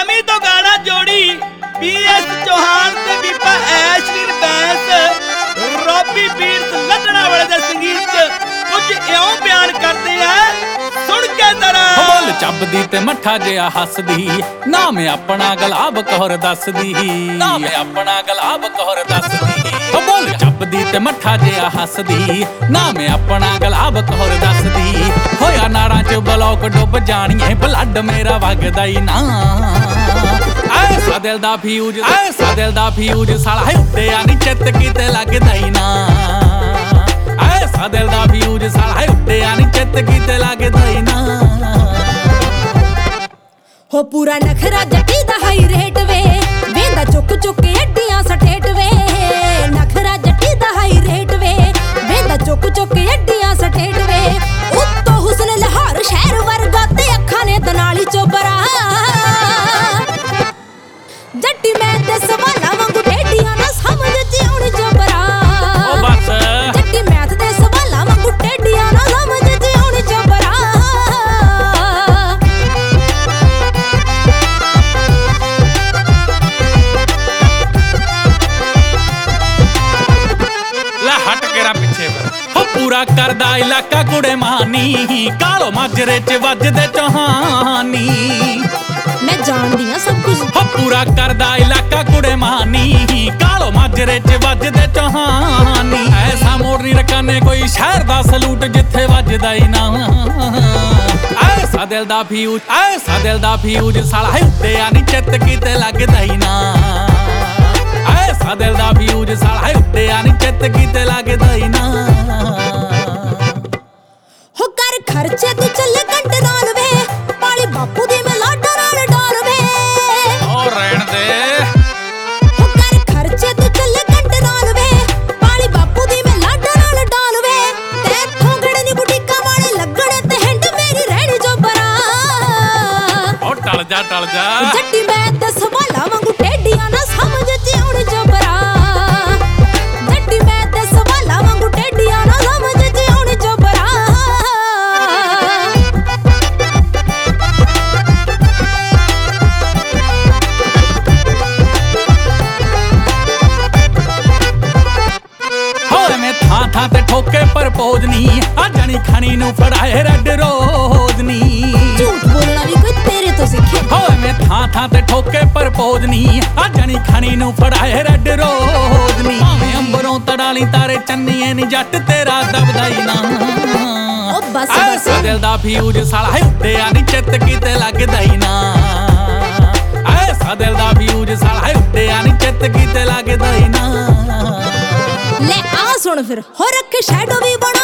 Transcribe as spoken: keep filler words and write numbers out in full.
नवी तो गाना जोड़ी बी एस चौहान ते बीबा ऐशलीन बैंस रॉबी बीट्स लदना वाले दे संगीत च कुछ इउं बयान करदे आ सुन के जरा। बोल चबदी ते मट्ठा जिहा हसदी नाम अपना गुलाब कौर दसदी नाम अपना गुलाब कौर दसदी। बोल चबदी ते मट्ठा जिहा हसदी नाम अपना गुलाब कौर दसदी। होया नाड़ा च ब्लॉक डुब जानिए ब्लड मेरा वगदा ही ना। ऐसा दिल दा फ्यूज ऐसा दिल दा फ्यूज साला उत्ते नी चित किते लगदा ही ना। ऐसा दिल दा फ्यूज साला उत्ते नी चित किते लगदा ही ना। हो पूरा नखरा जट्टी दा हाई रेट वे वेंदा चुक चुक के अड्डियां सटेट वे। नखरा जट्टी दा हाई रेट वे वेंदा चुक चुक के अड्डियां सटेट वे। उत्तो हुस्न लाहौर शहर वर्गा ते अखां ने दनाली चोबरा। जट्टी मैं ते सवालां वांगू टेढ़ियां ना समझ च आउण चोबरा। ओ बस जट्टी मैथ दे सवालां वांगू टेढ़ियां ना समझ च आउण चोबरा। पूरा करदा इलाका कुड़े मानी कालो माजरे च वजदे चौहानी। मैं जानदी हां सब कुछ। हो पूरा करदा इलाका कुड़े मानी कालो माजरे च वजदे चौहानी। ऐसा मोड़ नहीं रखने कोई शहर दा सलूट जिथे वजदा ही ना। ऐसा दिल दा फ्यूज ऐसा दिल दा फ्यूज साला उत्ते नी चित किते लगदा ही ना। ऐसा दिल दा फ्यूज साला उत्ते नी चित किते लगदा ही ना। हो कर खर्चे तू चले कंट्रोल वे पाली बापू दी मैं लाडा नाल डाल वे। ओ रहन दे हो कर खर्चे तू चले कंट्रोल वे पाली बापू दी मैं लाडा नाल डाल वे। ते थोगड़े नी बुटीका वाले लगणे ते हिंड मेरी रहनी जो बरा। ओ टल जा टल जा जट्टी मैं ते सवाला वांगू टेढ़ियां ना समझ च आउण जो बरा। जट्टी मैं ते सवाला वांगू टेढ़ियां ना समझ च आउण जो बरा। थां थां ते ठोके परपोज नी आ जनी खनी नू फड़ाए रेड रोज नी। झूठ बोलना भी कोई तेरे तो सीखे। होए मैं थां थां ते ठोके परपोज नी आ जनी खनी नू फड़ाए रेड रोज नी। भावें अंबरों तड़ाली तारे चन्निए नी जट तेरा दबदा ही ना। ओ बस बस दिल दा फ्यूज साला उत्ते नी चित किते लगदा ही ना। ऐसा दिल दा फ्यूज साला उत्ते नी चित किते लगदा ही ना। ले आ सुन फिर हो रखे शैडो भी बना